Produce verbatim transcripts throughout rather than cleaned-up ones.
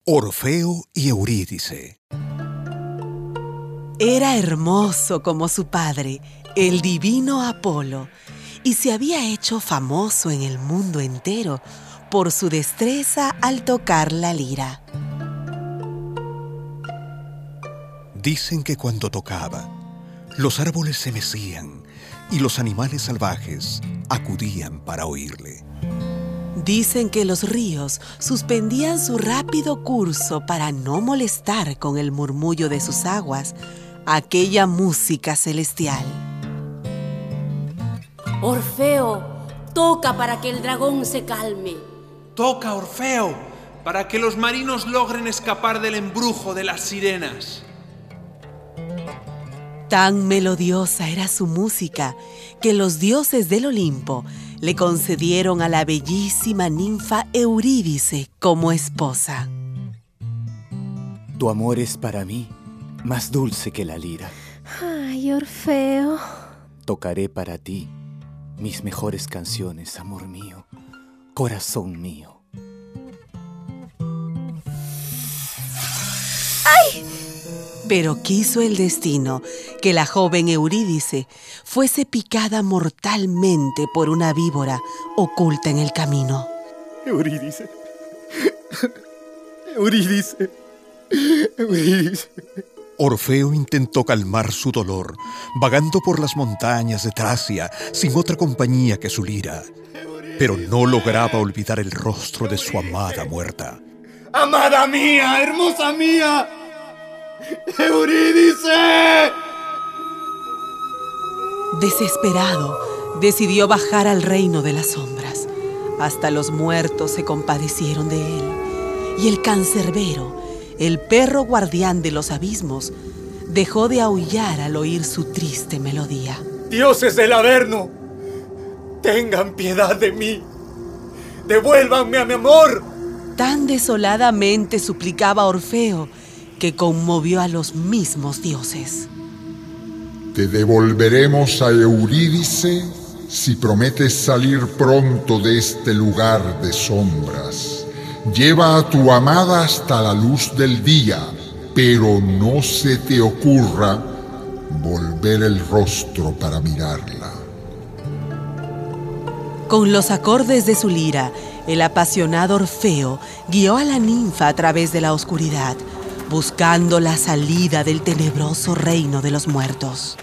Orfeo y Eurídice. Era hermoso como su padre, el divino Apolo, y se había hecho famoso en el mundo entero por su destreza al tocar la lira. Dicen que cuando tocaba, los árboles se mecían y los animales salvajes acudían para oírle. Dicen que los ríos suspendían su rápido curso para no molestar con el murmullo de sus aguas aquella música celestial. Orfeo, toca para que el dragón se calme. Toca, Orfeo, para que los marinos logren escapar del embrujo de las sirenas. Tan melodiosa era su música que los dioses del Olimpo le concedieron a la bellísima ninfa Eurídice como esposa. Tu amor es para mí más dulce que la lira. Ay, Orfeo. Tocaré para ti mis mejores canciones, amor mío, corazón mío. ¡Ay! Pero quiso el destino que la joven Eurídice fuese picada mortalmente por una víbora oculta en el camino. Eurídice. Eurídice. Eurídice. Orfeo intentó calmar su dolor, vagando por las montañas de Tracia sin otra compañía que su lira, pero no lograba olvidar el rostro de su amada muerta. ¡Amada mía, hermosa mía! ¡Eurídice! Desesperado, decidió bajar al reino de las sombras. Hasta los muertos se compadecieron de él, y el cancerbero, el perro guardián de los abismos, dejó de aullar al oír su triste melodía. ¡Dioses del Averno! ¡Tengan piedad de mí! ¡Devuélvanme a mi amor! Tan desoladamente suplicaba Orfeo que conmovió a los mismos dioses. Te devolveremos a Eurídice si prometes salir pronto de este lugar de sombras. Lleva a tu amada hasta la luz del día, pero no se te ocurra volver el rostro para mirarla. Con los acordes de su lira, el apasionado Orfeo guió a la ninfa a través de la oscuridad, buscando la salida del tenebroso reino de los muertos.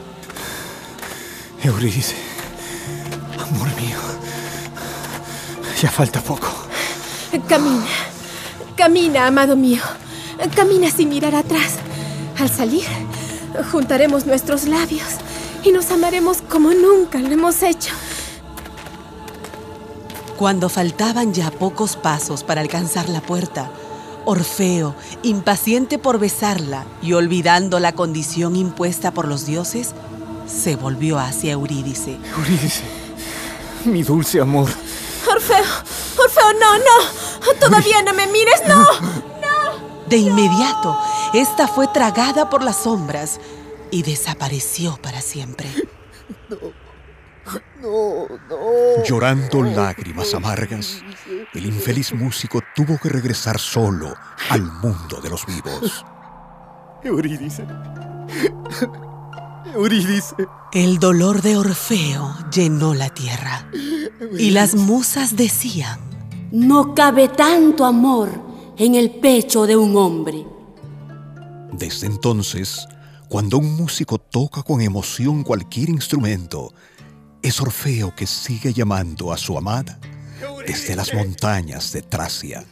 Eurídice, amor mío, ya falta poco. Camina, camina, amado mío. Camina sin mirar atrás. Al salir, juntaremos nuestros labios y nos amaremos como nunca lo hemos hecho. Cuando faltaban ya pocos pasos para alcanzar la puerta, Orfeo, impaciente por besarla y olvidando la condición impuesta por los dioses, se volvió hacia Eurídice. Eurídice, mi dulce amor. Orfeo, Orfeo, no, no, todavía no me mires, no, no. De inmediato, esta fue tragada por las sombras y desapareció para siempre. No, no, no. Llorando lágrimas amargas, el infeliz músico tuvo que regresar solo al mundo de los vivos. Eurídice. Eurídice. El dolor de Orfeo llenó la tierra y las musas decían: no cabe tanto amor en el pecho de un hombre. Desde entonces, cuando un músico toca con emoción cualquier instrumento, es Orfeo que sigue llamando a su amada desde las montañas de Tracia.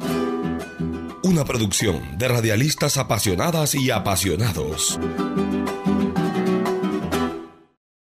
Una producción de radialistas apasionadas y apasionados.